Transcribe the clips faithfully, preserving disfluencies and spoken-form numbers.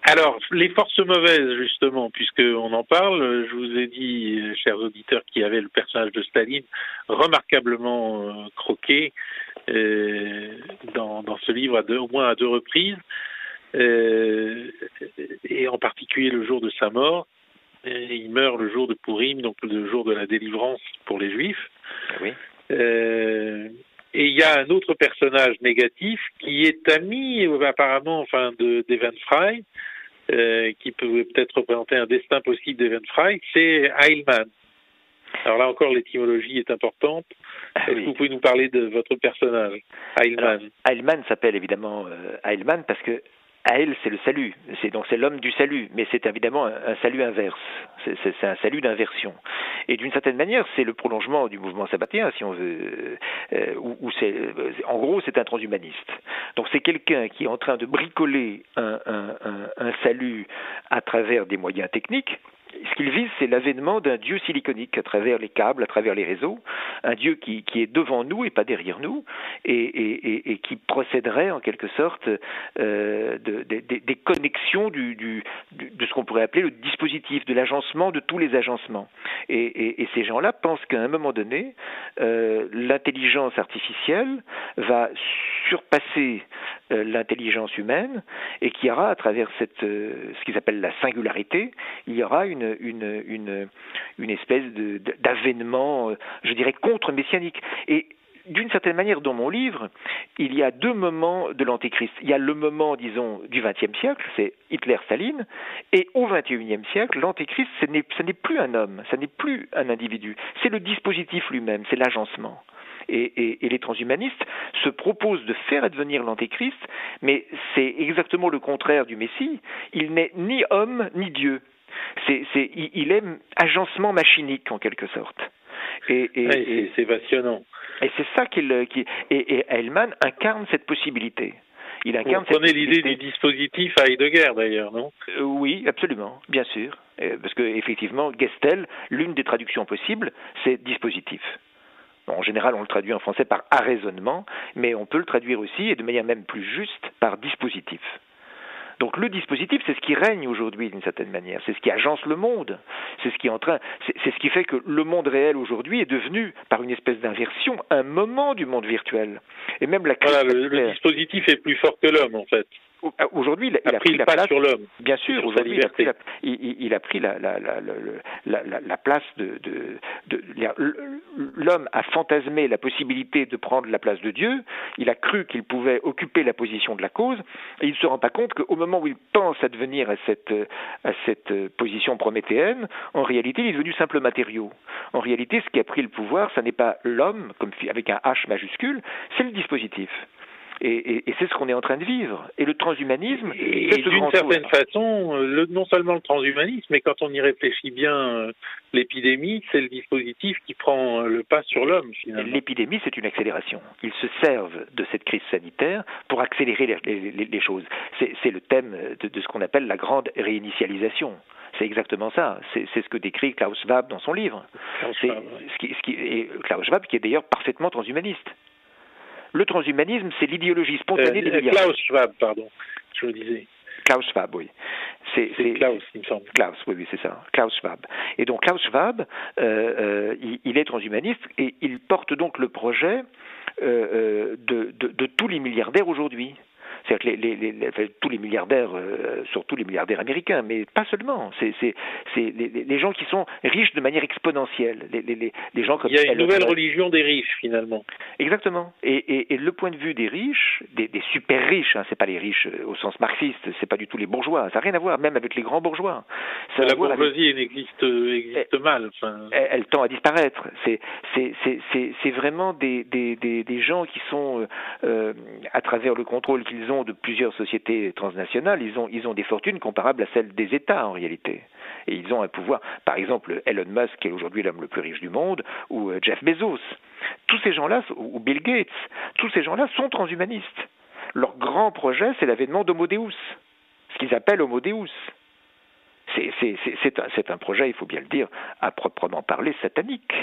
Alors, les forces mauvaises, justement, puisqu'on en parle, je vous ai dit, chers auditeurs, qu'il y avait le personnage de Staline remarquablement euh, croqué euh, dans, dans ce livre, à deux, au moins à deux reprises, euh, et en particulier le jour de sa mort. Et il meurt le jour de Pourim, donc le jour de la délivrance pour les Juifs. Oui. Euh, et il y a un autre personnage négatif qui est ami, apparemment, enfin, de d'Evan Fry, Euh, qui peut peut-être représenter un destin possible d'Evan Fry, c'est Heilmann. Alors là encore, l'étymologie est importante. Est-ce oui. que vous pouvez nous parler de votre personnage, Heilmann? Alors, Heilmann s'appelle évidemment euh, Heilmann parce que Heil, c'est le salut, c'est donc c'est l'homme du salut, mais c'est évidemment un, un salut inverse, c'est, c'est, c'est un salut d'inversion. Et d'une certaine manière, c'est le prolongement du mouvement sabbatéen, si on veut, euh, où, où c'est, en gros, c'est un transhumaniste. Donc c'est quelqu'un qui est en train de bricoler un, un, un, un salut à travers des moyens techniques. Ce qu'il vise, c'est l'avènement d'un Dieu siliconique à travers les câbles, à travers les réseaux, un Dieu qui, qui est devant nous et pas derrière nous, et, et, et, et qui procéderait en quelque sorte euh, de, de, de, des connexions du, du, du, de ce qu'on pourrait appeler le dispositif, de l'agencement de tous les agencements. Et, et, et ces gens-là pensent qu'à un moment donné, euh, l'intelligence artificielle va surpasser euh, l'intelligence humaine et qu'il y aura à travers cette, euh, ce qu'ils appellent la singularité, il y aura une Une, une, une espèce de, d'avènement, je dirais, contre-messianique. Et d'une certaine manière, dans mon livre, il y a deux moments de l'Antéchrist. Il y a le moment, disons, du vingtième siècle, c'est Hitler-Staline, et au vingt et unième siècle, l'Antéchrist, ce n'est, ce n'est plus un homme, ce n'est plus un individu, c'est le dispositif lui-même, c'est l'agencement. Et, et, et les transhumanistes se proposent de faire advenir l'Antéchrist, mais c'est exactement le contraire du Messie. Il n'est ni homme ni Dieu. C'est, c'est, il est agencement machinique en quelque sorte. Et, et, ouais, c'est, c'est passionnant. Et c'est ça qu'il, qui, et, et Heilmann incarne cette possibilité. Il incarne Vous prenez l'idée du dispositif à Heidegger d'ailleurs, non? euh, Oui, absolument, bien sûr. Euh, parce que effectivement, Gestel, l'une des traductions possibles, c'est dispositif. En général, on le traduit en français par arraisonnement, mais on peut le traduire aussi, et de manière même plus juste, par dispositif. Donc le dispositif, c'est ce qui règne aujourd'hui d'une certaine manière, c'est ce qui agence le monde, c'est ce qui est en train, c'est, c'est ce qui fait que le monde réel aujourd'hui est devenu, par une espèce d'inversion, un moment du monde virtuel. Et même la voilà, le, le dispositif est plus fort que l'homme en fait. Aujourd'hui, il a, il a pris, pris la place sur l'homme. Bien sûr, aujourd'hui, il a pris la, il, il a pris la, la, la, la, la, la place de, de, de, de. L'homme a fantasmé la possibilité de prendre la place de Dieu. Il a cru qu'il pouvait occuper la position de la cause, et il ne se rend pas compte qu'au moment où il pense advenir à cette, à cette position prométhéenne, en réalité, il est devenu simple matériau. En réalité, ce qui a pris le pouvoir, ce n'est pas l'homme, comme avec un H majuscule, c'est le dispositif. Et, et, et c'est ce qu'on est en train de vivre. Et le transhumanisme, et, c'est et ce d'une grand certaine tour. façon, le, non seulement le transhumanisme, mais quand on y réfléchit bien, euh, l'épidémie, c'est le dispositif qui prend le pas sur l'homme, finalement. L'épidémie, c'est une accélération. Ils se servent de cette crise sanitaire pour accélérer les, les, les choses. C'est, c'est le thème de, de ce qu'on appelle la grande réinitialisation. C'est exactement ça. C'est, c'est ce que décrit Klaus Schwab dans son livre. Klaus c'est Schwab, oui. ce qui, ce qui, et Klaus Schwab, qui est d'ailleurs parfaitement transhumaniste. Le transhumanisme, c'est l'idéologie spontanée euh, des milliardaires. Klaus Schwab, pardon, je le disais. Klaus Schwab, oui. C'est, c'est, c'est Klaus, il me semble. Klaus, oui, oui, c'est ça. Klaus Schwab. Et donc Klaus Schwab, euh, euh, il, il est transhumaniste et il porte donc le projet euh, de, de, de tous les milliardaires aujourd'hui. C'est-à-dire que les, les, les, enfin, tous les milliardaires, euh, surtout les milliardaires américains, mais pas seulement. C'est, c'est, c'est les, les gens qui sont riches de manière exponentielle. Les, les, les gens comme Il y a une Elon nouvelle Musk. religion des riches, finalement. Exactement. Et, et, et le point de vue des riches, des, des super riches, hein, c'est pas les riches au sens marxiste, c'est pas du tout les bourgeois, ça n'a rien à voir, même avec les grands bourgeois. Ça la bourgeoisie avec... existe, existe elle, mal. Enfin... Elle, elle tend à disparaître. C'est, c'est, c'est, c'est, c'est vraiment des, des, des, des gens qui sont, euh, à travers le contrôle qu'ils ont de plusieurs sociétés transnationales, ils ont, ils ont des fortunes comparables à celles des États en réalité. Et ils ont un pouvoir. Par exemple, Elon Musk, qui est aujourd'hui l'homme le plus riche du monde, ou Jeff Bezos. Tous ces gens-là, ou Bill Gates, tous ces gens-là sont transhumanistes. Leur grand projet, c'est l'avènement d'Homo Deus, ce qu'ils appellent Homo Deus. C'est, c'est, c'est, c'est, un, c'est un projet, il faut bien le dire, à proprement parler satanique.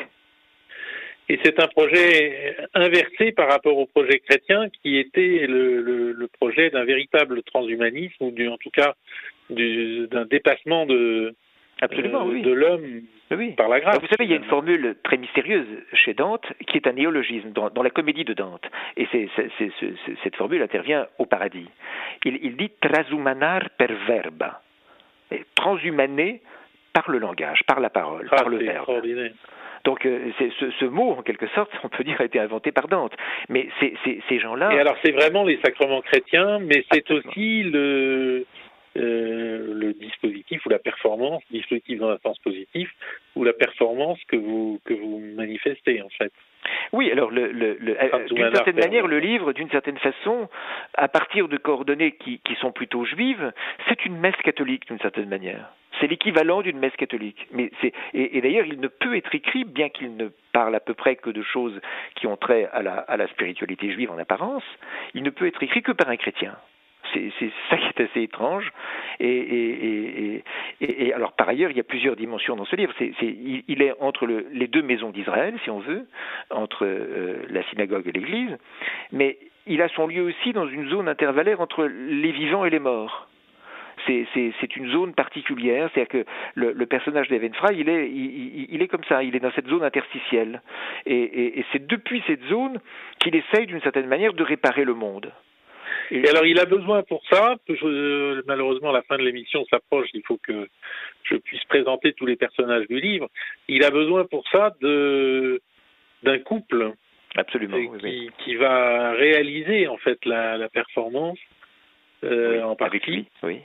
Et c'est un projet inversé par rapport au projet chrétien qui était le, le, le projet d'un véritable transhumanisme, ou du, en tout cas du, d'un dépassement de, Absolument, euh, oui. de l'homme Oui. par la grâce. Alors, vous savez, il y a une formule très mystérieuse chez Dante qui est un néologisme dans, dans la comédie de Dante. Et c'est, c'est, c'est, c'est, cette formule intervient au paradis. Il, il dit transhumanar per verba. Et transhumaner par le langage, par la parole, Ah, par le c'est verbe. extraordinaire. Donc euh, c'est, ce, ce mot, en quelque sorte, on peut dire, a été inventé par Dante. Mais c'est, c'est, ces gens-là... Et alors, c'est vraiment les sacrements chrétiens, mais c'est Absolument. aussi le, euh, le dispositif ou la performance, dispositif dans un sens positif, ou la performance que vous, que vous manifestez, en fait. Oui, alors le, le, le, euh, d'une certaine manière, le livre, d'une certaine façon, à partir de coordonnées qui, qui sont plutôt juives, c'est une messe catholique d'une certaine manière. C'est l'équivalent d'une messe catholique. Mais c'est, et, et d'ailleurs, il ne peut être écrit, bien qu'il ne parle à peu près que de choses qui ont trait à la, à la spiritualité juive en apparence, il ne peut être écrit que par un chrétien. C'est, c'est ça qui est assez étrange. Et, et, et, et, et alors, par ailleurs, il y a plusieurs dimensions dans ce livre. C'est, c'est, il, il est entre le, les deux maisons d'Israël, si on veut, entre euh, la synagogue et l'église, mais il a son lieu aussi dans une zone intervallaire entre les vivants et les morts. C'est, c'est, c'est une zone particulière, c'est-à-dire que le, le personnage d'Evenfra, il est, il, il est comme ça, il est dans cette zone interstitielle. Et, et, et c'est depuis cette zone qu'il essaye d'une certaine manière de réparer le monde. Et alors, il a besoin pour ça, je, malheureusement, la fin de l'émission s'approche, il faut que je puisse présenter tous les personnages du livre. Il a besoin pour ça de, d'un couple. Absolument, qui, oui, oui. qui va réaliser, en fait, la, la performance, euh, oui, en partie. avec lui, oui.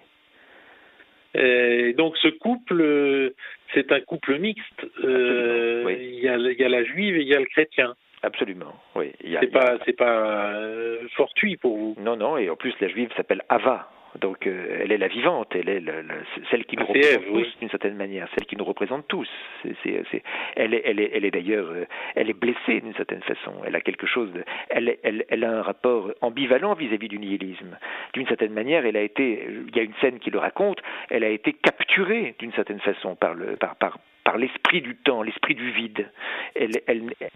Et donc, ce couple, c'est un couple mixte. Euh, oui. il y a, il y a la juive et il y a le chrétien. Absolument, oui. Il y a, c'est, il y a... pas, c'est pas euh, fortuit pour vous. Non, non, et en plus la juive s'appelle Ava, donc euh, elle est la vivante, elle est le, le, celle qui nous ah, représente Ève, tous, oui. d'une certaine manière, celle qui nous représente tous. C'est, c'est, c'est, elle, est, elle, est, elle est d'ailleurs, euh, elle est blessée d'une certaine façon, elle a quelque chose, de, elle, elle, elle a un rapport ambivalent vis-à-vis du nihilisme. D'une certaine manière, elle a été, il y a une scène qui le raconte, elle a été capturée d'une certaine façon par, le, par, par, par l'esprit du temps, l'esprit du vide. Elle, elle, elle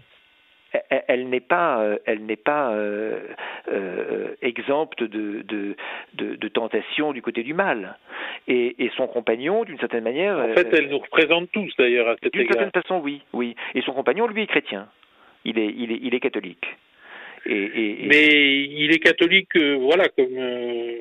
Elle n'est pas, elle n'est pas euh, euh, exempte de, de, de, de tentation du côté du mal. Et, et son compagnon, d'une certaine manière... En fait, elle nous représente tous, d'ailleurs, à cet d'une égard. D'une certaine façon, oui, oui. Et son compagnon, lui, est chrétien. Il est, il est, il est catholique. Et, et, et... Mais il est catholique, euh, voilà, comme... Euh,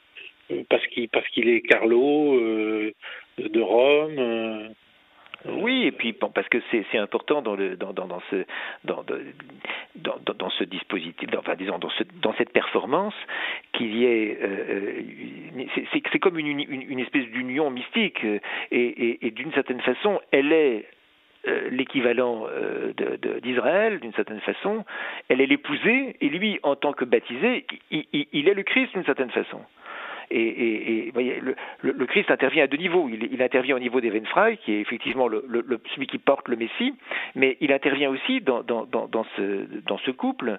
parce, qu'il, parce qu'il est Carlo euh, de Rome... Euh, Oui, et puis bon, parce que c'est, c'est important dans le dans, dans, dans ce dans, dans, dans, dans ce dispositif, dans, enfin disons dans, ce, dans cette performance qu'il y ait euh, c'est, c'est, c'est comme une, une, une espèce d'union mystique et, et, et d'une certaine façon elle est euh, l'équivalent euh, de, de, d'Israël d'une certaine façon, elle est l'épousée et lui en tant que baptisé il, il, il est le Christ d'une certaine façon. Et, et, et voyez, le, le, le Christ intervient à deux niveaux. Il, il intervient au niveau d'Evenfrei, qui est effectivement le, le, le, celui qui porte le Messie, mais il intervient aussi dans, dans, dans, dans, ce, dans ce couple.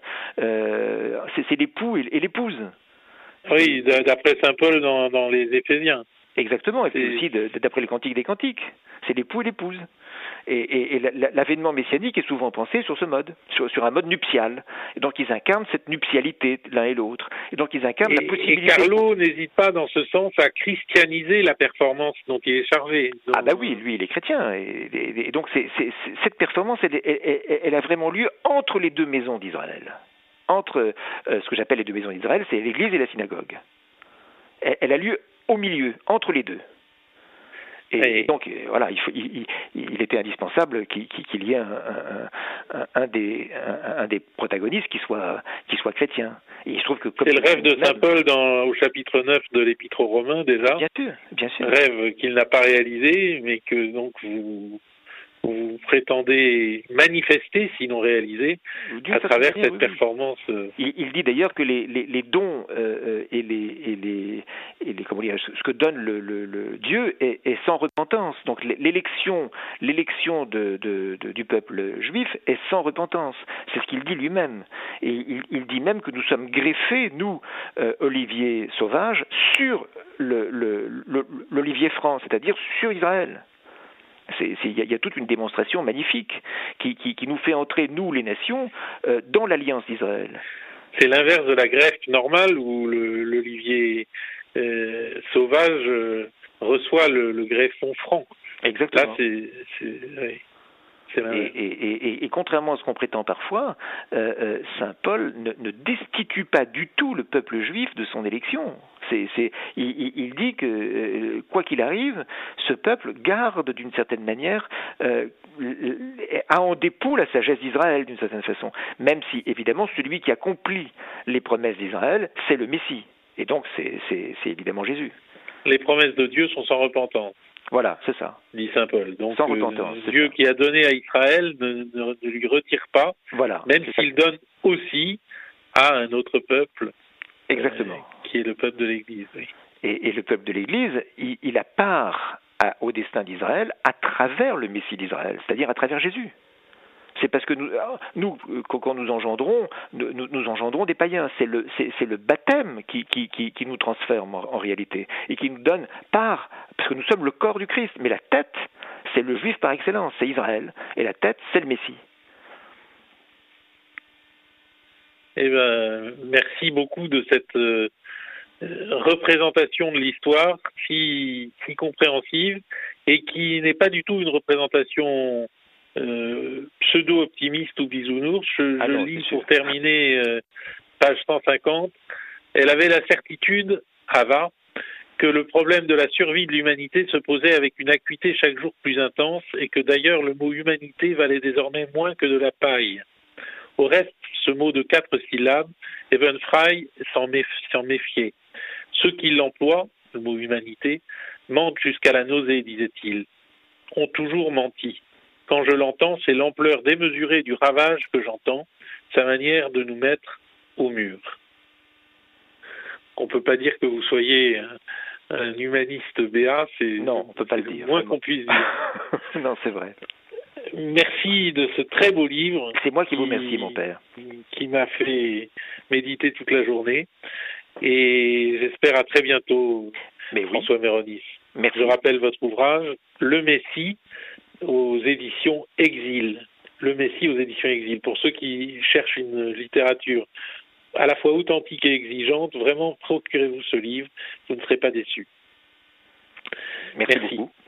Euh, c'est, c'est l'époux et, et l'épouse. Oui, d'après saint Paul dans, dans les Éphésiens. Exactement, et puis aussi de, de, d'après le Cantique des Cantiques. C'est l'époux et l'épouse. Et, et, et l'avènement messianique est souvent pensé sur ce mode, sur, sur un mode nuptial. Et donc ils incarnent cette nuptialité l'un et l'autre. Et donc ils incarnent et, la possibilité... Et Carlo n'hésite pas dans ce sens à christianiser la performance dont il est chargé. Donc... Ah bah oui, lui il est chrétien. Et, et, et donc c'est, c'est, c'est, cette performance, elle, elle, elle, elle a vraiment lieu entre les deux maisons d'Israël. Entre euh, ce que j'appelle les deux maisons d'Israël, c'est l'église et la synagogue. Elle, elle a lieu au milieu, entre les deux. Et, et donc, voilà, il, faut, il, il était indispensable qu'il, qu'il y ait un, un, un, un, des, un, un des protagonistes qui soit, qui soit chrétien. Et il se trouve que comme c'est le rêve de saint Paul dans, au chapitre neuf de l'Épître aux Romains, déjà. Bien sûr, bien sûr. Rêve qu'il n'a pas réalisé, mais que donc vous, vous prétendez manifester, sinon réaliser, D'une à travers manière, cette oui, performance. Oui. Il, il dit d'ailleurs que les, les, les dons euh, et, les, et, les, et les, comment dire, ce que donne le, le, le Dieu est, est sans repentance. Donc l'élection, l'élection de, de, de, du peuple juif est sans repentance. C'est ce qu'il dit lui-même. Et il, il dit même que nous sommes greffés, nous, euh, olivier sauvage, sur le, le, le, l'olivier franc, c'est-à-dire sur Israël. Il y, y a toute une démonstration magnifique qui, qui, qui nous fait entrer, nous les nations, euh, dans l'alliance d'Israël. C'est l'inverse de la greffe normale où le, l'olivier euh, sauvage euh, reçoit le, le greffon franc. Exactement. Là, c'est... c'est oui. Et, et, et, et contrairement à ce qu'on prétend parfois, euh, euh, saint Paul ne, ne destitue pas du tout le peuple juif de son élection. C'est, c'est, il, il dit que, euh, quoi qu'il arrive, ce peuple garde d'une certaine manière, euh, a en dépôt la sagesse d'Israël d'une certaine façon, même si évidemment celui qui accomplit les promesses d'Israël, c'est le Messie. Et donc c'est, c'est, c'est évidemment Jésus. Les promesses de Dieu sont sans repentance. Voilà, c'est ça. Dit saint Paul. Donc sans repentance, euh, Dieu ça. qui a donné à Israël ne, ne, ne lui retire pas, voilà, même s'il ça. donne aussi à un autre peuple. Exactement. Euh, qui est le peuple de l'Église. Oui. Et, et le peuple de l'Église, il, il a part à, au destin d'Israël à travers le Messie d'Israël, c'est-à-dire à travers Jésus. C'est parce que nous, nous quand nous engendrons, nous, nous engendrons des païens. C'est le, c'est, c'est le baptême qui, qui, qui, qui nous transforme en, en réalité et qui nous donne part, parce que nous sommes le corps du Christ. Mais la tête, c'est le juif par excellence, c'est Israël. Et la tête, c'est le Messie. Eh ben, merci beaucoup de cette euh, représentation de l'histoire si, si compréhensive et qui n'est pas du tout une représentation Euh, pseudo-optimiste ou bisounours. Je, ah je non, lis pour terminer euh, page cent cinquante. Elle avait la certitude, Ava, que le problème de la survie de l'humanité se posait avec une acuité chaque jour plus intense et que d'ailleurs le mot humanité valait désormais moins que de la paille. Au reste, ce mot de quatre syllabes, Eben Frey s'en, méf- s'en méfiait. Ceux qui l'emploient, le mot humanité, mentent jusqu'à la nausée, disait-il, ont toujours menti. Quand je l'entends, c'est l'ampleur démesurée du ravage que j'entends, sa manière de nous mettre au mur. On ne peut pas dire que vous soyez un, un humaniste béat, c'est, non, on peut pas c'est le dire, le moins vraiment. qu'on puisse dire. Non, c'est vrai. Merci de ce très beau livre. C'est moi qui, qui vous remercie, mon père. Qui m'a fait méditer toute la journée. Et j'espère à très bientôt, Mais oui. François Méronis. Merci. Je rappelle votre ouvrage, Le Messie, aux éditions Exil. Le Messie aux éditions Exil. Pour ceux qui cherchent une littérature à la fois authentique et exigeante, vraiment procurez-vous ce livre, vous ne serez pas déçus. Merci, Merci. beaucoup.